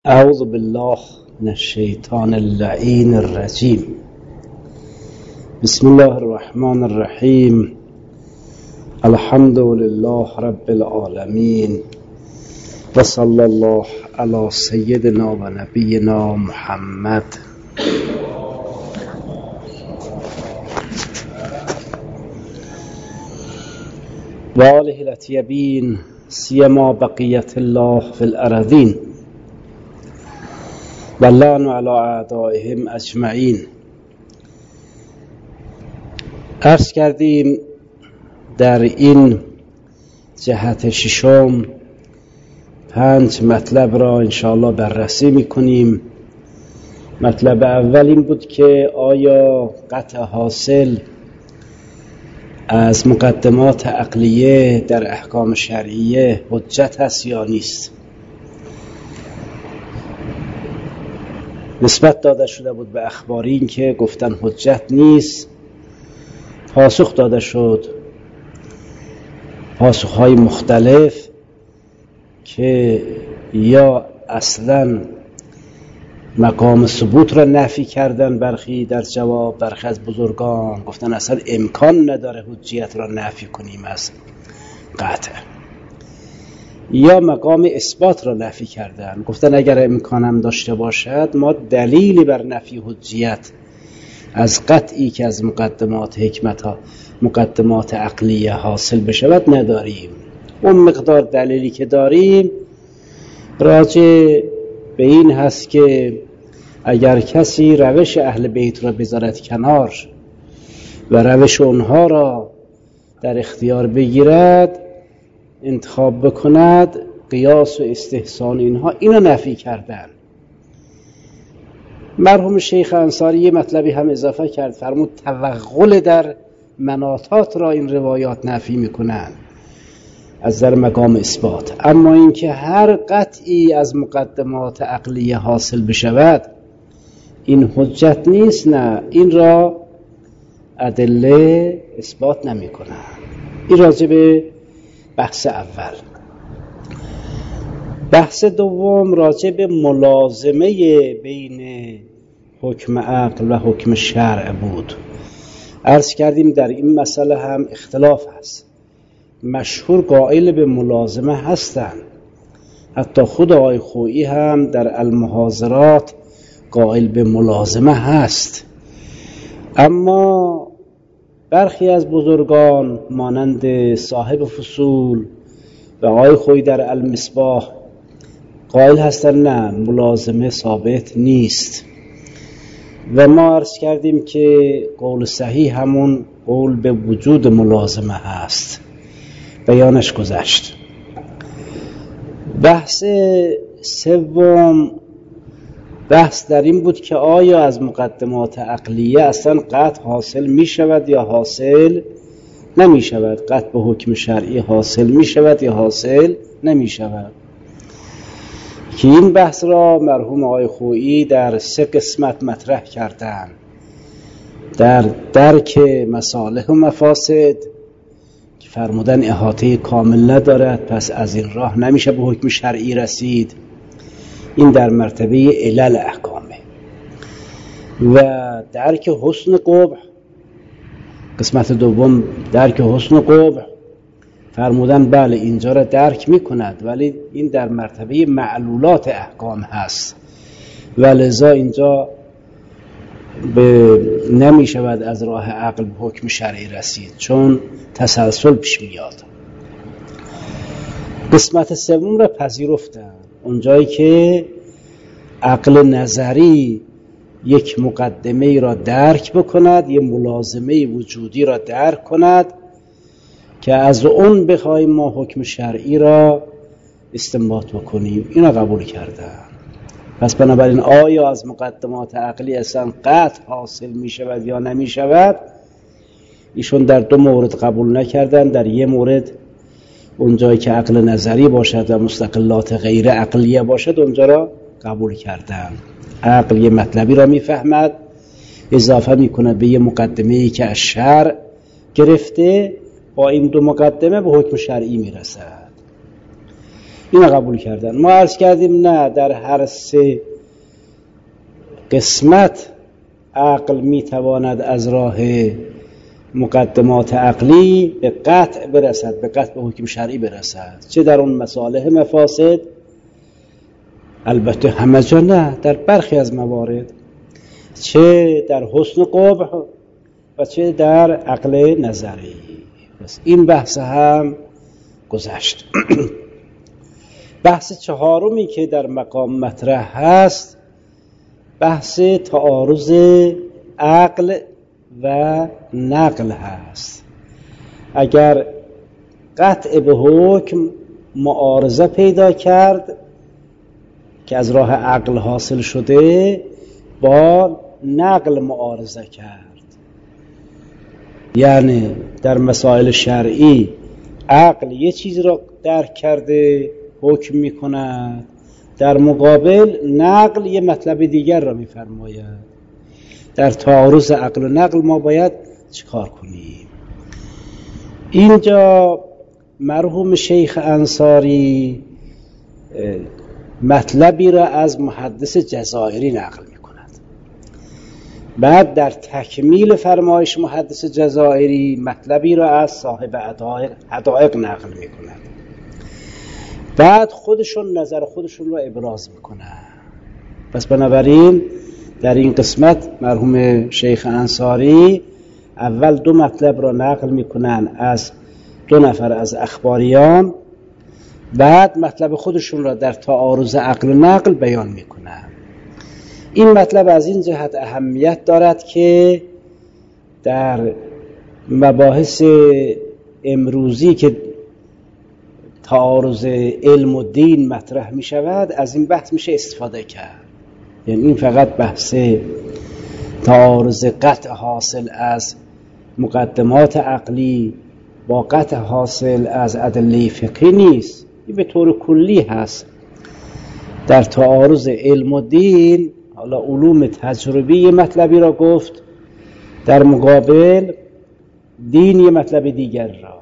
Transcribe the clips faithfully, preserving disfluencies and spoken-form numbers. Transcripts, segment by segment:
اعوذ بالله من الشیطان اللعین الرجیم. بسم الله الرحمن الرحیم. الحمد لله رب العالمین و صلی الله علی سیدنا و نبینا محمد. و آله الاطیبین سیما بقیت الله فی الارضین و لعن علی اعدائهم اجمعین. عرض کردیم در این جهت ششم پنج مطلب را انشاءالله بررسی میکنیم. مطلب اول این بود که آیا قطع حاصل از مقدمات عقلیه در احکام شرعیه حجت هست یا نیست. نسبت داده شده بود به اخبارین که گفتن حجت نیست. پاسخ داده شد پاسخهای مختلف که یا اصلا مقام ثبوت را نفی کردن، برخی در جواب برخی از بزرگان گفتن اصلا امکان نداره حجیت را نفی کنیم از قطع، یا مقام اثبات را نفی کردن، گفتن اگر امکانم داشته باشد ما دلیلی بر نفی حجیت از قطعی که از مقدمات حکمت ها مقدمات عقلیه حاصل بشود نداریم. اون مقدار دلیلی که داریم راجع به این هست که اگر کسی روش اهل بیت را بذارد کنار و روش اونها را در اختیار بگیرد، انتخاب بکند، قیاس و استحسان اینها اینو نفی کردن. مرحوم شیخ انصاری یه مطلبی هم اضافه کرد، فرمود توغل در مناطات را این روایات نفی میکنن از در مقام اثبات، اما اینکه هر قطعی از مقدمات عقلیه حاصل بشود این حجت نیست، نه، این را ادله اثبات نمیکنن. این راجع به بحث اول. بحث دوم راجع به ملازمه بین حکم عقل و حکم شرع بود. عرض کردیم در این مسئله هم اختلاف هست. مشهور قائل به ملازمه هستن، حتی خود آقای خویی هم در المحاضرات قائل به ملازمه هست، اما برخی از بزرگان مانند صاحب فصول و آقای خویی در المصباح قائل هستن نه، ملازمه ثابت نیست. و ما عرض کردیم که قول صحیح همون قول به وجود ملازمه هست، بیانش گذشت. بحث سوم بحث در این بود که آیا از مقدمات عقلیه اصلا قطع حاصل می شود یا حاصل نمی شود، قطع به حکم شرعی حاصل می شود یا حاصل نمی شود. که این بحث را مرحوم آقای خویی در سه قسمت مطرح کردن: در درک مصالح و مفاسد که فرمودن احاطه کامل ندارد، پس از این راه نمیشه به حکم شرعی رسید، این در مرتبه علل احکامه. و درک حسن قبح، قسمت دوم درک حسن قبح، فرمودن بله اینجا را درک میکند ولی این در مرتبه معلولات احکام هست و لذا اینجا به نمی شود از راه عقل به حکم شرعی رسید چون تسلسل پیش میاد. قسمت سوم را پذیرفتن، اونجایی که عقل نظری یک مقدمه را درک بکند، یک ملازمه وجودی را درک کند که از اون بخوایم ما حکم شرعی را استنباط بکنیم، اینا قبول کردن. پس بنابراین آیا از مقدمات عقلی اصلا قطع حاصل می شود یا نمی شود، ایشون در دو مورد قبول نکردن. در یه مورد اونجایی که عقل نظری باشد و مستقلات غیر عقلیه باشد اونجا را قبول کردن. عقل یه مطلبی را میفهمد، اضافه میکنه به یه مقدمه‌ای که از شرع گرفته، با این دو مقدمه به حکم شرعی میرسد. این قبول کردن. ما عرض کردیم نه، در هر سه قسمت عقل میتواند از راه مقدمات عقلی به قطع برسد، به قطع به حکم شرعی برسد، چه در اون مصالح مفاسد، البته همه جا نه، در برخی از موارد، چه در حسن قبح و چه در عقل نظری. بس این بحث هم گذشت. بحث چهارمی که در مقام مطرح هست بحث تعارض عقل و نقل هست. اگر قطع به حکم معارضه پیدا کرد که از راه عقل حاصل شده، با نقل معارضه کرد، یعنی در مسائل شرعی عقل یه چیز را درک کرده حکم می کند، در مقابل نقل یه مطلب دیگر را می فرماید. در تعارض عقل و نقل ما باید چیکار کنیم؟ اینجا مرحوم شیخ انصاری مطلبی را از محدث جزائری نقل می کند. بعد در تکمیل فرمایش محدث جزائری مطلبی را از صاحب حدائق نقل می کند. بعد خودشون نظر خودشون را ابراز می کنند. پس بنابراین در این قسمت مرحوم شیخ انصاری اول دو مطلب را نقل می کنند از دو نفر از اخباریان، بعد مطلب خودشون را در تعارض عقل و نقل بیان می کنند. این مطلب از این جهت اهمیت دارد که در مباحث امروزی که تعارض علم و دین مطرح می شود، از این بحث میشه استفاده کرد. یعنی این فقط بحث تعارض قطع حاصل از مقدمات عقلی با قطع حاصل از ادله فقهی نیست، این به طور کلی هست. در تعارض علم و دین، حالا علوم تجربی یه مطلبی را گفت، در مقابل دین یه مطلب دیگر را.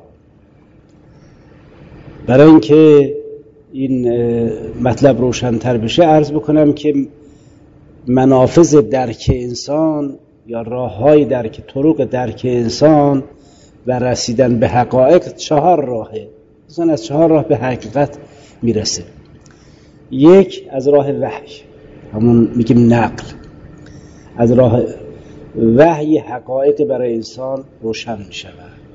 برای اینکه این مطلب روشن‌تر بشه عرض بکنم که منافذ درک انسان یا راه‌های درک، طرق درک انسان و رسیدن به حقایق چهار راهه. انسان از چهار راه به حقیقت میرسه. یک، از راه وحی، همون میگیم نقل. از راه وحی حقایق برای انسان روشن میشود،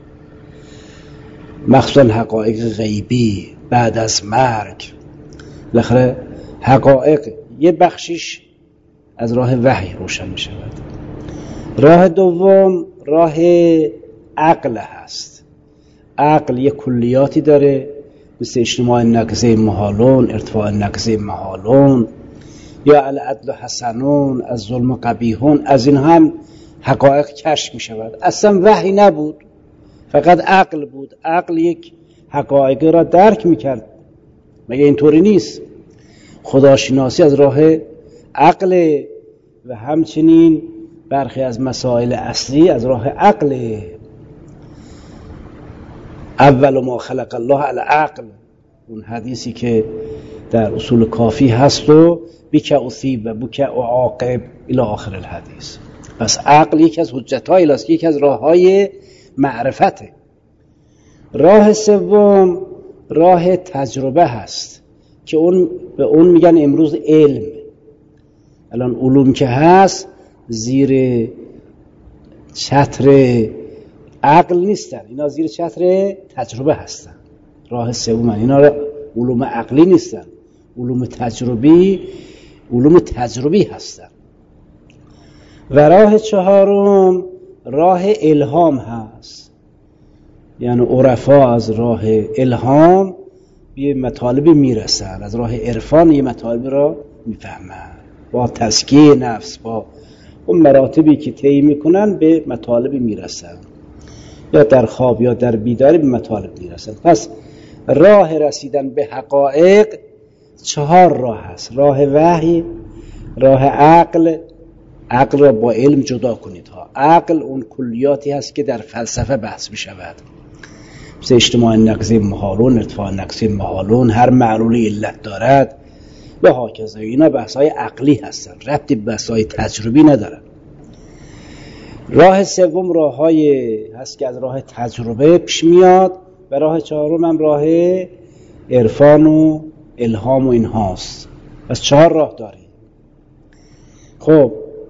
مخصوصا حقایق غیبی بعد از مرگ. بالاخره حقایق یه بخشش از راه وحی روشن می شود. راه دوم راه عقل هست. عقل یه کلیاتی داره، مثل اجتماع نقضه محالون، ارتفاع نقضه محالون، یا العدل حسنون، از ظلم قبیحون. از این هم حقایق کشف می شود. اصلا وحی نبود، فقط عقل بود. عقل یک حقایق را درک می کرد. مگه اینطوری نیست؟ خداشناسی از راه عقل و همچنین برخی از مسائل اصلی از راه عقل. اول ما خلق الله العقل، اون حدیثی که در اصول کافی هست، و بک اصیب و بک اعاقب الی آخر الحدیث. پس عقل یکی از حجت‌های الهی، یکی از راه‌های معرفته. راه سوم راه تجربه هست که اون به اون میگن امروز علم. الان علوم که هست زیر چتر عقل نیستن، اینا زیر چتر تجربه هستن. راه سوم اینا علوم عقلی نیستن، علوم تجربی، علوم تجربی هستن. و راه چهارم راه الهام هست، یعنی عرفا از راه الهام به مطالب میرسن، از راه عرفان یه مطالب را میفهمن، با تزکیه نفس، با اون مراتبی که طی میکنن به مطالب میرسن، یا در خواب یا در بیداری به مطالب میرسن. پس راه رسیدن به حقایق چهار راه هست: راه وحی، راه عقل. عقل را با علم جدا کنید ها. عقل اون کلیاتی هست که در فلسفه بحث می شود. مثل اجتماع نقضی محالون، ارتفاع نقضی محالون، هر معلولی علت دارد و هاکذا. اینا بحث‌های عقلی هستن، ربطی به بحث‌های تجربی ندارن. راه سوم راه‌های هست که از راه تجربه پیش میاد و راه چهارم هم راه عرفان و الهام و این هاست. پس چهار راه داریم. خب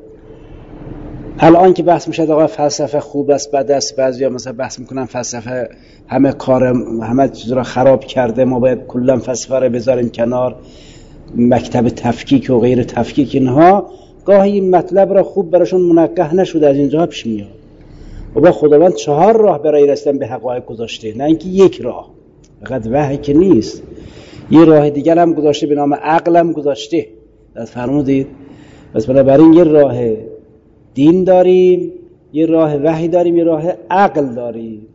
الان که بحث میشه آقا فلسفه خوب است بد است، بعضیا مثلا بحث میکنن فلسفه همه کار همه چیز را خراب کرده، ما باید کلا فلسفه رو بذاریم کنار، مکتب تفکیک و غیر تفکیک اینها. گاهی این مطلب را خوب براشون منقح نشده، از اینجا پیش میاد. و با خداوند چهار راه برای رسیدن به حقایق گذاشته، نه اینکه یک راه. فقط وحی که نیست، یه راه دیگر هم گذاشته به نام عقل هم گذاشته. از فرمودید پس بنابراین یه راه دین داریم، یه راه وحی داریم، یه راه عقل داریم.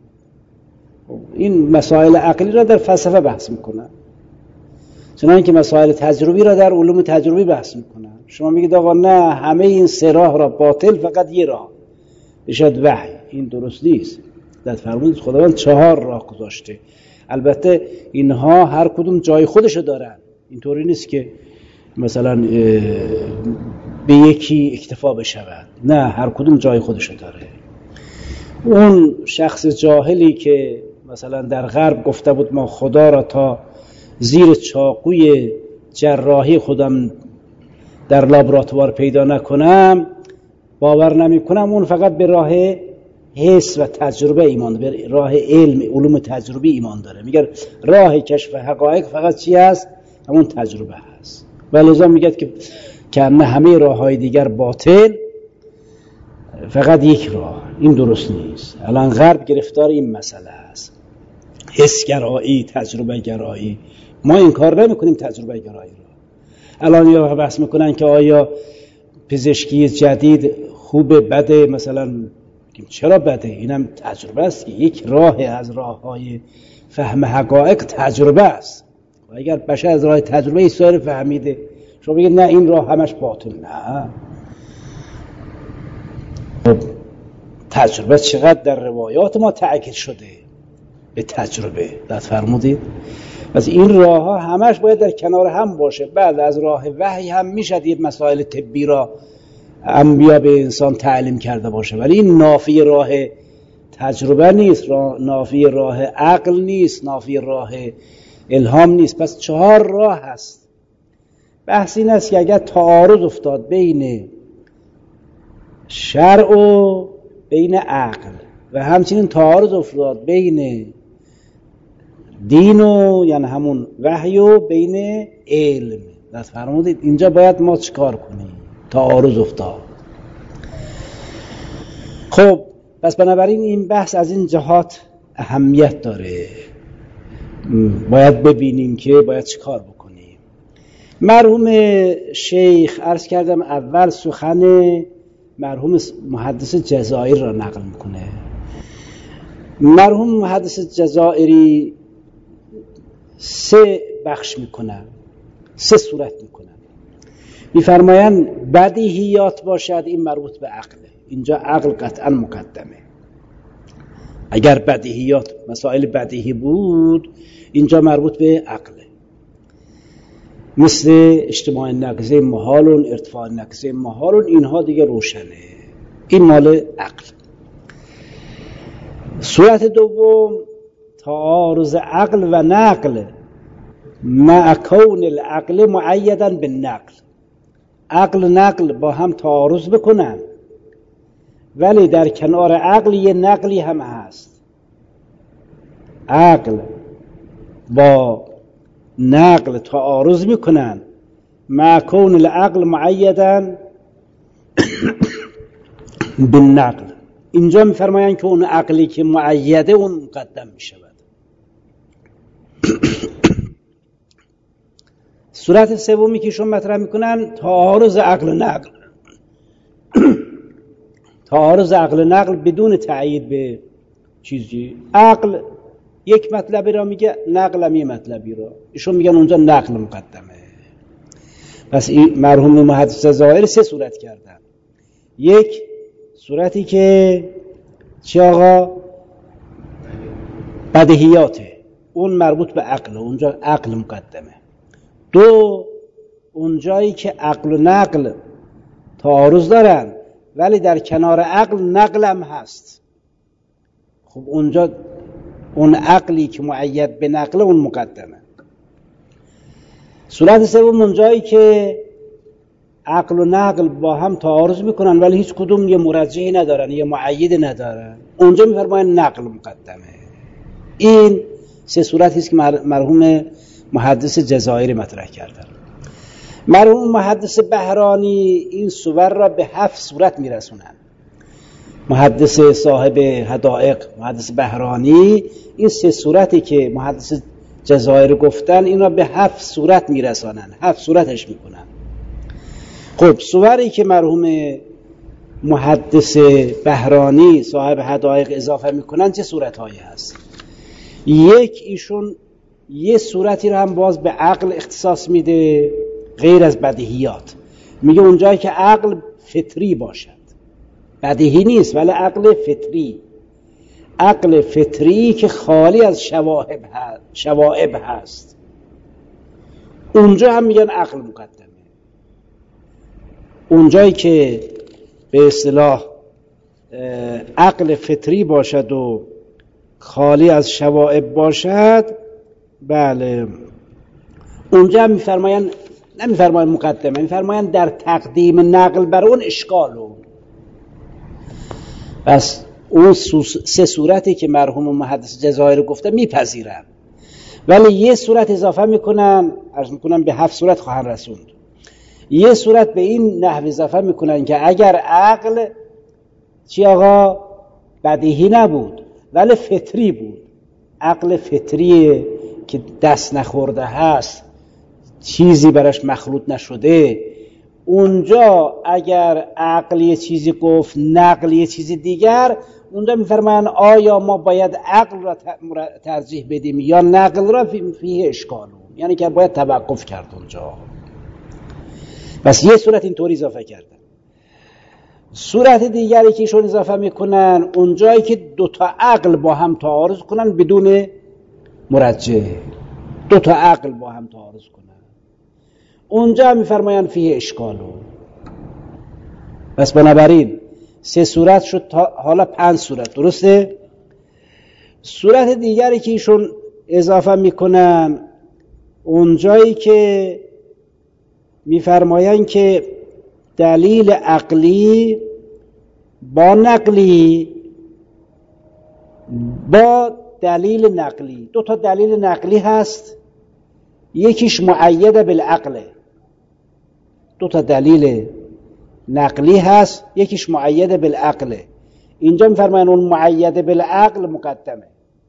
این مسائل عقلی را در فلسفه بحث میکنن، چنانکه که مسائل تجربی را در علوم تجربی بحث میکنن. شما میگید آقا نه همه این سه راه را باطل، فقط یه راه بشد وحی. این درست نیست. در فرمودید خداوند چهار راه گذاشته. البته اینها هر کدوم جای خودشو دارن، اینطوری نیست که مثلا به یکی اکتفا بشود، نه، هر کدوم جای خودشو داره. اون شخص جاهلی که مثلا در غرب گفته بود ما خدا را تا زیر چاقوی جراحی خودم در لابراتوار پیدا نکنم باور نمی کنم، اون فقط به راه حس و تجربه ایمان داره، به راه علم علوم تجربی ایمان داره. میگه راه کشف حقایق فقط چی هست؟ همون تجربه هست. ولذا میگه که که همه راه های دیگر باطل، فقط یک راه. این درست نیست. الان غرب گرفتار این مسئله است، حس گرایی، تجربه گرایی. ما این کار نمی‌کنیم تجربه گرایی رو. الان یا بحث میکنن که آیا پزشکی جدید خوبه بده، مثلا چرا بده؟ اینم تجربه است که یک راه از راه‌های فهم حقایق تجربه است. و اگر بشر از راه تجربه ایسار فهمیده، شما بگید نه این راه همش باطل، نه. تجربه چقدر در روایات ما تأکید شده به تجربه، داد فرمودید. پس این راه ها همش باید در کنار هم باشه. بعد از راه وحی هم میشه یه مسائل طبی را انبیا به انسان تعلیم کرده باشه، ولی این نافی راه تجربه نیست، نافی راه عقل نیست، نافی راه الهام نیست. پس چهار راه هست. بحث این است که اگر تعارض افتاد بین شرع و بین عقل و همچنین تعارض افتاد بین دین و یعنی همون وحی و بین علم، دست فرمودید اینجا باید ما چیکار کنیم؟ تعارض افتاد. خب پس بنابراین این بحث از این جهات اهمیت داره، باید ببینیم که باید چیکار بکنیم. مرحوم شیخ عرض کردم اول سخن مرحوم محدث جزائری را نقل میکنه. مرحوم محدث جزائری سه بخش میکنن، سه صورت میکنن. میفرمایند بدیهیات باشد، این مربوط به عقله. اینجا عقل قطعا مقدمه. اگر بدیهیات مسائل بدیهی بود اینجا مربوط به عقله، مثل اجتماع نقضه محالون، ارتفاع نقضه محالون، اینها دیگه روشنه، این مال عقل. صورت دوم تعارض عقل و نقل مع کون العقل معیدا بالنقل. عقل نقل با هم تعارض بکنن ولی در کنار عقل یه نقلی هم هست. عقل با نقل تعارض میکنن مع کون العقل معیدا بالنقل. اینجا میفرمایند که اون عقلی که معیده اون مقدم میشود. صورت سومی که شما مطرح میکنن تعارض عقل و نقل. تعارض عقل و نقل بدون تعیید به چیزی. عقل یک مطلبی را میگه، نقل هم یک مطلبی را. ایشون میگن اونجا نقل مقدمه. پس این مرحوم محدث ظاهر سه صورت کردن. یک صورتی که چی آقا بدیهیاته، اون مربوط به عقل، اونجا عقل مقدمه. دو، اونجایی که عقل و نقل تعارض دارن ولی در کنار عقل نقل هم هست، خب اونجا اون عقلی که مؤید به نقل اون مقدمه. صورت سوم اونجایی که عقل و نقل با هم تعارض میکنن ولی هیچ کدوم یه مرجحی ندارن، یه مؤید ندارن، اونجا میفرماین نقل مقدمه. این سه صورتی است که مرحوم محدث جزائری مطرح کردن. مرحوم محدث بهرانی این صور را به هفت صورت میرسونن. محدث صاحب حدائق محدث بهرانی این سه صورتی که محدث جزائری گفتن این را به هفت صورت میرسانن، هفت صورتش میکنن. خب صوری که مرحوم محدث بهرانی صاحب حدائق اضافه میکنن چه صورتهایی هست؟ یک، ایشون یه صورتی رو هم باز به عقل اختصاص میده غیر از بدیهیات، میگه اونجایی که عقل فطری باشد، بدیهی نیست ولی عقل فطری، عقل فطری که خالی از شواهب هست، شواهب هست، اونجا هم میگن عقل مقدمه. اونجایی که به اصطلاح عقل فطری باشد و خالی از شواهب باشد، بله اونجا هم میفرماین، نمیفرماین مقدمه، میفرماین در تقدیم نقل بر اون اشکالو. پس اون سه صورتی که مرحوم محدث جزائری گفته میپذیرن، ولی یه صورت اضافه میکنن، عرض میکنن به هفت صورت خواهن رسوند. یه صورت به این نحو اضافه میکنن که اگر عقل چی آقا بدیهی نبود ولی فطری بود، عقل فطریه که دست نخورده هست، چیزی براش مخلوط نشده، اونجا اگر عقل یه چیزی گفت نقل یه چیزی دیگر، اونجا میفرماین آیا ما باید عقل را ترجیح بدیم یا نقل را؟ فیه اشکالو، یعنی که باید توقف کرد اونجا. بس یه صورت اینطوری اضافه کردن. صورت دیگری که ایشون اضافه میکنن اونجایی که دوتا عقل با هم تعارض کنن بدون مرجح، دوتا عقل با هم تعارض کنن، اونجا میفرماین فیه اشکالو. پس بنابراین سه صورت شد، حالا پنج صورت، درسته؟ صورت دیگری که ایشون اضافه میکنن اونجایی که میفرماین که دلیل عقلی با نقلی با دلیل نقلی، دو تا دلیل نقلی هست، یکیش مؤید بالعقل، دو تا دلیل نقلی هست یکیش مؤید بالعقل. اینجا میفرماین اون مؤید بالعقل مقدمه.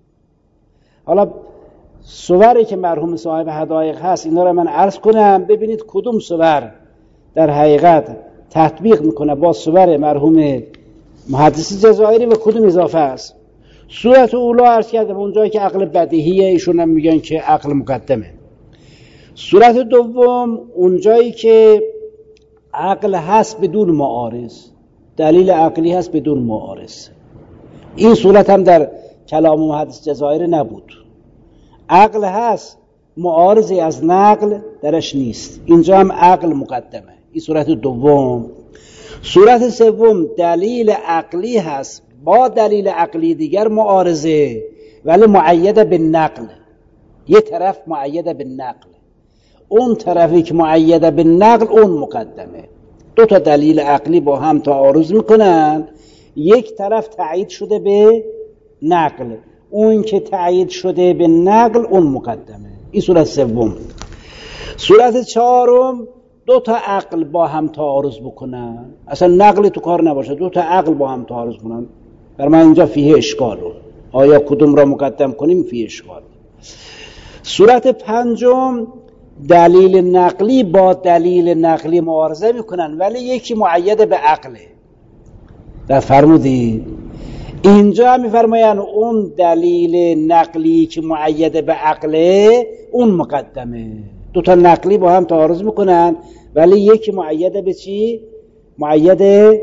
حالا صوری که مرحوم صاحب حدائق هست اینا رو من عرض کنم، ببینید کدوم صور در حقیقت تطبیق میکنه با صور مرحوم محدث جزائری و کدوم اضافه است. صورت اولا عرض کردم اونجایی که عقل بدیهیه، ایشون هم میگن که عقل مقدمه. صورت دوم اونجایی که عقل هست بدون معارض، دلیل عقلی هست بدون معارض. این صورت هم در کلام محدث جزائری نبود، عقل هست معارضی از نقل درش نیست، اینجا هم عقل مقدمه. این صورت دوم. صورت سوم دلیل عقلی هست با دلیل عقلی دیگر معارضه ولی مؤید بالنقل، یه طرف مؤید بالنقل، اون طرفی که مؤید بالنقل اون مقدمه. دو تا دلیل عقلی با هم تعارض میکنن، یک طرف تایید شده به نقل، اون که تایید شده به نقل اون مقدمه. این صورت سوم. صورت چهارم دو تا عقل با هم تعارض بکنن، اصلا نقل تو کار نباشه، دو تا عقل با هم تعارض کنن، بر من اینجا فیه اشکالو، آیا کدوم را مقدم کنیم؟ فیه اشکال. صورت پنجم دلیل نقلی با دلیل نقلی معارضه میکنن ولی یکی مؤید به عقله. در فرمودید اینجا میفرماین اون دلیل نقلی که مؤید به عقله اون مقدمه. دو تا نقلی با هم تعارض میکنن ولی یکی مؤید به چی؟ مؤید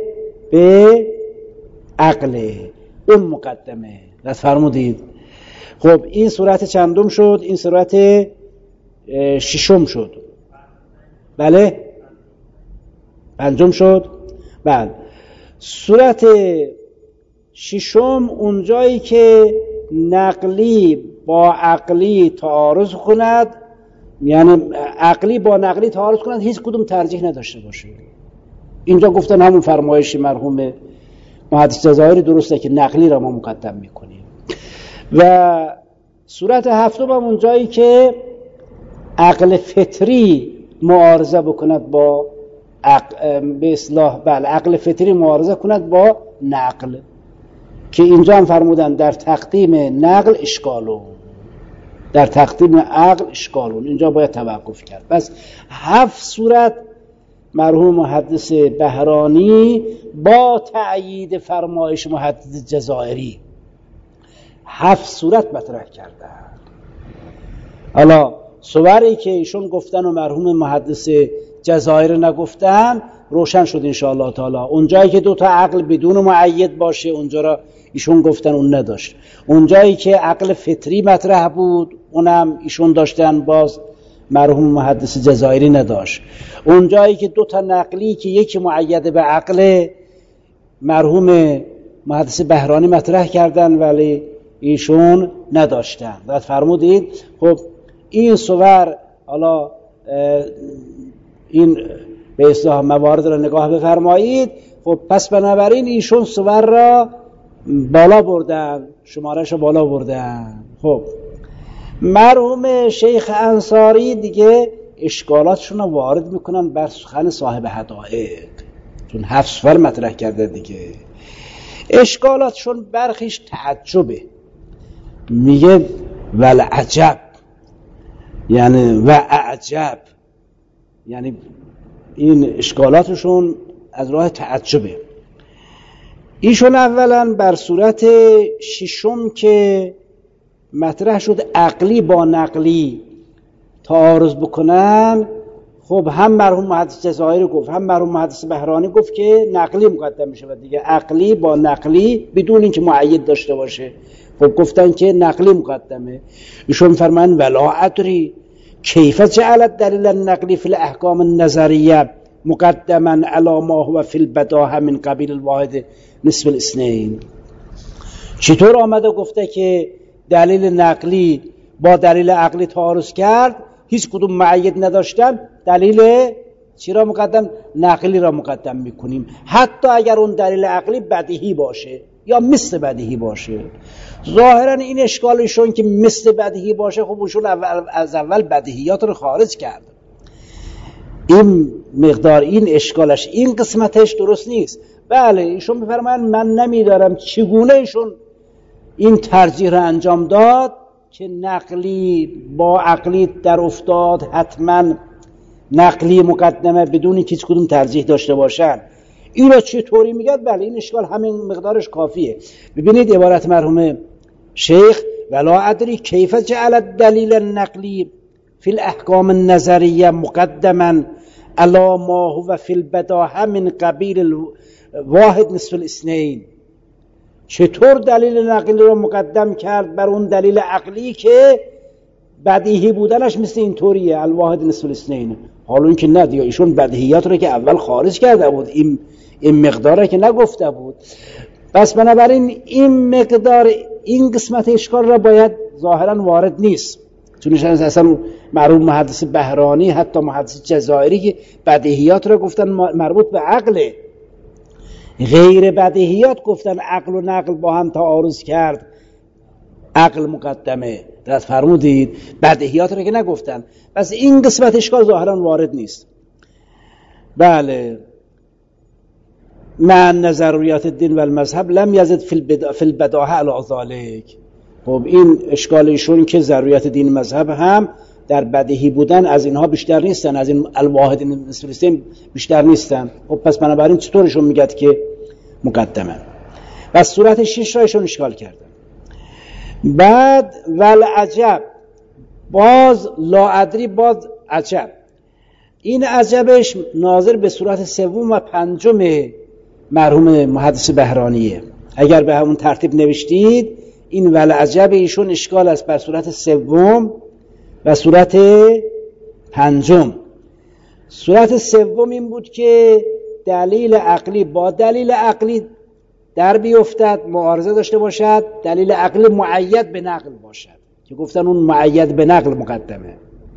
به عقله، اون مقدمه. در فرمودید خب این صورت چندم شد؟ این صورت ششم شد. بله پنجم شد. بله صورت ششم اونجایی که نقلی با عقلی تعارض کند، یعنی عقلی با نقلی تعارض کند، هیچ کدوم ترجیح نداشته باشه. اینجا گفتن همون فرمایش مرحوم محدث جزایری درسته که نقلی را ما مقدم میکنیم. و صورت هفتم هم اونجایی که عقل فطری معارضه بکند با عقل، به اصلاح بله عقل فطری معارضه کند با نقل، که اینجا هم فرمودن در تقدیم نقل اشکالون، در تقدیم عقل اشکالون، اینجا باید توقف کرد. پس هفت صورت مرحوم محدث بهرانی با تأیید فرمایش محدث جزائری هفت صورت مطرح کردن. حالا صوری که ایشون گفتن و مرحوم محدث جزائری نگفتن روشن شد انشاءالله تعالی. اونجایی که دو تا عقل بدون معید باشه اونجا را ایشون گفتن اون نداشت. اونجایی که عقل فطری مطرح بود اونم ایشون داشتن، باز مرحوم محدث جزائری نداشت. اونجایی که دو تا نقلی که یکی معید به عقل مرحوم محدث بهرانی مطرح کردن ولی ایشون نداشتن. بعد فرمودید خب این صور، حالا این به اصطلاح موارد را نگاه بفرمایید. خب پس بنابراین ایشون صور را بالا بردن، شمارش را بالا بردن. خب مرحوم شیخ انصاری دیگه اشکالاتشون رو وارد میکنن بر سخن صاحب حدائق، چون هفت صور مطرح کرده دیگه. اشکالاتشون برخیش تعجبه، میگه ولعجب، یعنی و اعجب، یعنی این اشکالاتشون از راه تعجبه. ایشون اولا بر صورت ششم که مطرح شد عقلی با نقلی تعارض بکنن، خب هم مرحوم محدث جزائری گفت هم مرحوم محدث بهرانی گفت که نقلی مقدم میشه و دیگه عقلی با نقلی بدون اینکه معید داشته باشه. خب گفتن که نقلی مقدمه. ایشون فرمان ولا ادری کیف جعل الدلیل النقلی فی الاحکام النظریه مقدما علی ما هو فی البداهه من قبیل الواحد نصف الاثنین. چطور آمده گفته که دلیل نقلی با دلیل عقلی تعارض کرد، هیچ کدوم معید نداشتن، دلیل چی را مقدم؟ نقلی را مقدم میکنیم، حتی اگر اون دلیل عقلی بدیهی باشه یا مثل بدیهی باشه. ظاهرا این اشکالشون که مثل بدیهی باشه، خب ایشون اول از اول بدیهیات رو خارج کرد. این مقدار این اشکالش، این قسمتش درست نیست. بله ایشون میفرمان من نمیدارم چگونه ایشون این ترجیح را انجام داد که نقلی با عقلی در افتاد، حتما نقلی مقدمه بدون که هیچ کدوم ترجیح داشته باشن. این را چطوری میگد؟ بله این اشکال همین مقدارش کافیه. ببینید عبارت مرحوم شیخ ولا ادری کیف جعل الدلیل النقلی فی الاحکام النظریه مقدما علی ما هو فی البداهه من قبیل الواحد نصف الاثنین. چطور دلیل نقلی رو مقدم کرد بر اون دلیل عقلی که بدیهی بودنش مثل این طوریه الواحد نصف الاثنین؟ حالا این که نه دیگه، ایشون بدیهیات رو که اول خارج کرده بود، این این مقداره که نگفته بود. پس بنابراین این مقدار این قسمت اشکال را باید ظاهرا وارد نیست، چون اصلا مرحوم محدث بهرانی حتی محدث جزائری که بدیهیات را گفتن مربوط به عقله، غیر بدیهیات گفتن عقل و نقل با هم تعارض کرد، عقل مقدمه. درست فرمودید، بدیهیات رو که نگفتن. پس این قسمت اشکال ظاهرا وارد نیست. بله مع ضروریات الدین و المذهب لم یزد فی البداهه علی ذلک. خب این اشکال ایشون که ضروریات دین مذهب هم در بدیهی بودن از اینها بیشتر نیستن، از این الواحد نصف الاثنین بیشتر نیستن. خب پس بنابراین چطورشون میگد که مقدمه؟ پس صورت شش را ایشون اشکال کردن. بعد والعجب، باز لا ادری، باز عجب. این عجبش ناظر به صورت سوم و پنجم مرحوم محدث بهرانیه. اگر به همون ترتیب نوشتید این ولعجب ایشون اشکال است بر صورت سوم و صورت پنجم. صورت سوم این بود که دلیل عقلی با دلیل عقلی در بیفتد، معارضه داشته باشد، دلیل عقلی معید به نقل باشد که گفتن اون معید به نقل مقدمه.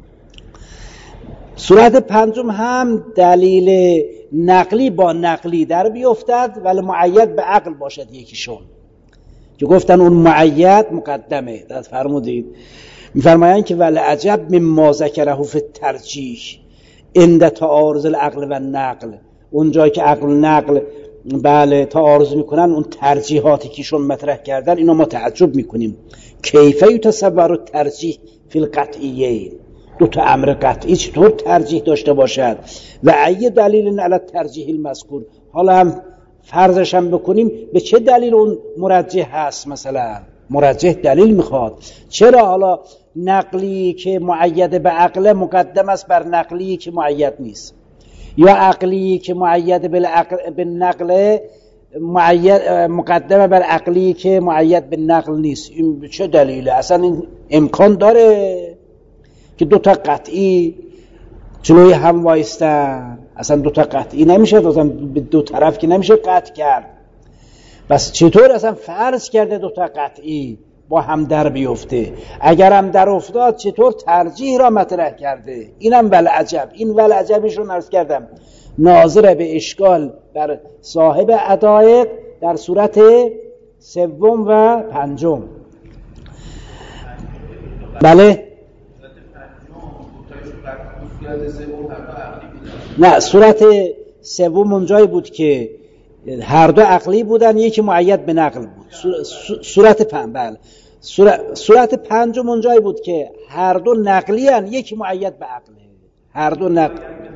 صورت پنجم هم دلیل نقلی با نقلی در بیفتد ولی معید به عقل باشد یکیشون که گفتن اون معید مقدمه. داد فرمودید میفرمایند که ولی عجب مما ذکره فی الترجیح عند تعارض العقل و نقل، اون جایی که عقل و نقل بله تعارض میکنن، اون ترجیحاتی که ایشون مطرح کردن، اینا ما تعجب میکنیم. کیف یتصور الترجیح فی القطعیین، دو تا امر قطعی چطور ترجیح داشته باشد؟ و ای دلیل علی الترجیح المذکور، حالا هم فرضش هم بکنیم به چه دلیل اون مرجح هست؟ مثلا مرجح دلیل میخواد، چرا حالا نقلی که معید به عقل مقدم است بر نقلی که معید نیست، یا عقلی که معید به نقل معید مقدمه بر عقلی که معید به نقل نیست؟ این به چه دلیله؟ اصلا این امکان داره که دو تا قطعی جلوی هم وایستن؟ اصلا دو تا قطعی نمیشه، اصلا به دو طرف که نمیشه قطع کرد. بس چطور اصلا فرض کرده دو تا قطعی با هم در بیفته؟ اگر هم در افتاد چطور ترجیح را مطرح کرده؟ اینم ولعجب. این ولعجبشون عرض کردم ناظر به اشکال بر صاحب عدایق در صورت سوم و پنجم. بله نه، صورت سوم اونجایی بود که هر دو عقلی بودن، یکی معید به نقل بود. صورت پنج بله صورت, صورت پنجم اونجایی بود که هر دو نقلی هن، یکی معید به عقله. هر دو نقل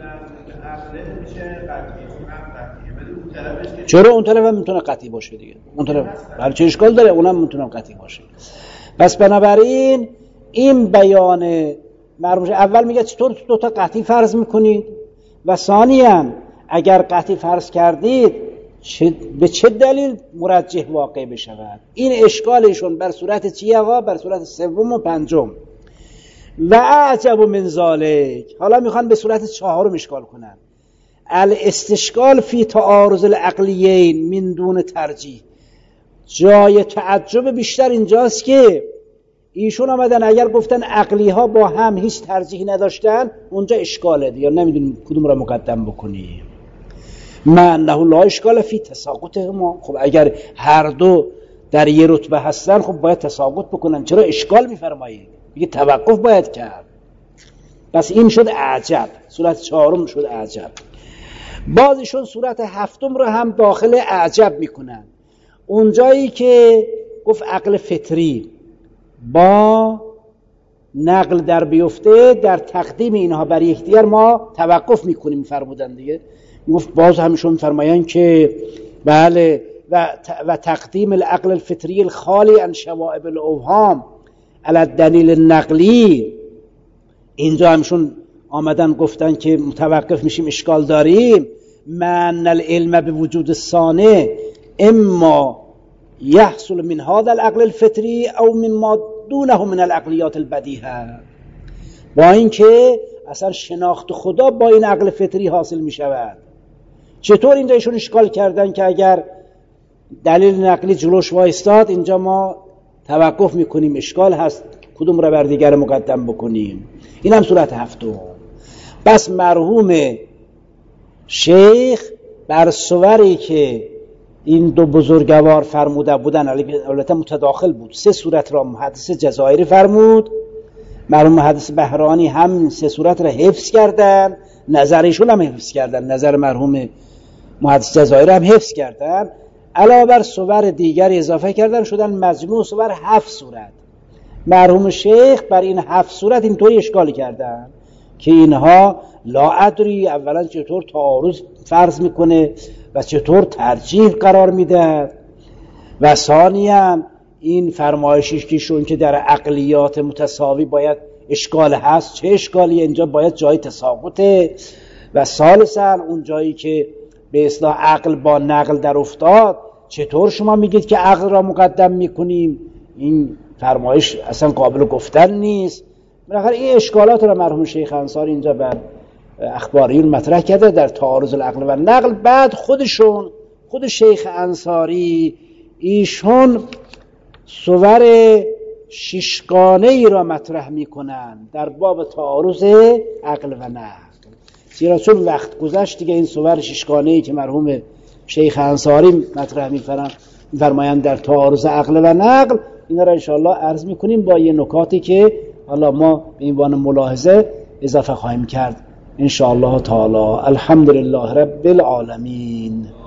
چرا اون طرف هم میتونه قطعی باشه دیگه، اون طرف هر چه اشکال داره، اونم میتونه قطعی باشه. پس بنابراین این بیان مرموش اول میگه چطور دو تا قطعی فرض میکنید، و ثانیاً اگر قطعی فرض کردید چه به چه دلیل مرجح واقع بشود؟ این اشکالشون بر صورت چیه آقا؟ بر صورت سوم و پنجم. و اعجب من ذالک، حالا میخوان به صورت چهارم اشکال کنن. الاستشکال فی تعارض العقلیین من دون ترجیح. جای تعجب بیشتر اینجاست که ایشون آمدن اگر گفتن عقلی ها با هم هیچ ترجیح نداشتن، اونجا اشکاله دیگه، نمیدونیم کدوم را مقدم بکنیم. من نه لا اشکال فی تساقطهما، خب اگر هر دو در یه رتبه هستن خب باید تساقط بکنن، چرا اشکال میفرمایید؟ میگه توقف باید کرد. پس این شد اعجب، صورت چهارم شد اعجب. بازشون صورت هفتم رو هم داخل اعجب میکنن، اونجایی که گفت عقل فطری با نقل در بیفته، در تقدیم اینها بر یکدیگر ما توقف میکنیم فرمودن دیگه. گفت باز همشون فرماین که بله و و تقدیم العقل الفطری الخالی عن شوائب الاوهام علی الدلیل النقلی، اینجا همشون آمدن گفتن که متوقف میشیم، اشکال داریم. من العلم به وجود الصانع اما یحصل من هذا العقل الفطری او من ما دونه من العقلیات البدیهه، با اینکه اصلا شناخت خدا با این عقل فطری حاصل می شود. چطور اینجا ایشون اشکال کردن که اگر دلیل نقلی جلوش وایستاد اینجا ما توقف میکنیم، اشکال هست کدوم را بر دیگر مقدم بکنیم. این هم صورت هفتم. بس مرحوم شیخ بر صوری که این دو بزرگوار فرموده بودن، البته متداخل بود، سه صورت را محدث جزایری فرمود، مرحوم محدث بهرانی هم سه صورت را حفظ کردن، نظرشون هم حفظ کردن، نظر مرحوم محدث جزایری هم حفظ کردن، علاوه بر صور دیگری اضافه کردن، شدن مجموع صور هفت صورت. مرحوم شیخ بر این هفت صورت اینطوری اشکال کردن که اینها لا ادری اولا چطور تعارض فرض میکنه و چطور ترجیح قرار میده، و ثانیاً این فرمایشش که شون که در عقلیات متساوی باید اشکال هست، چه اشکالی اینجا باید جای تساقطه، و ثالثاً اون جایی که به اصطلاح عقل با نقل در افتاد چطور شما میگید که عقل را مقدم میکنیم؟ این فرمایش اصلا قابل گفتن نیست. بالاخره این اشکالات رو مرحوم شیخ انصاری اینجا بر اخباریون مطرح کرده در تعارض العقل و نقل. بعد خودشون خود شیخ انصاری ایشون صور ششگانه ای را مطرح میکنن در باب تعارض عقل و نقل، زیرا چون وقت گذشت دیگه این صور ششگانه ای که مرحوم شیخ انصاری مطرح میفرمایند در تعارض عقل و نقل، اینا را انشاءالله عرض میکنیم با یه نکاتی که حالا ما به عنوان ملاحظه اضافه خواهیم کرد انشاءالله تعالی. الحمدلله رب العالمین.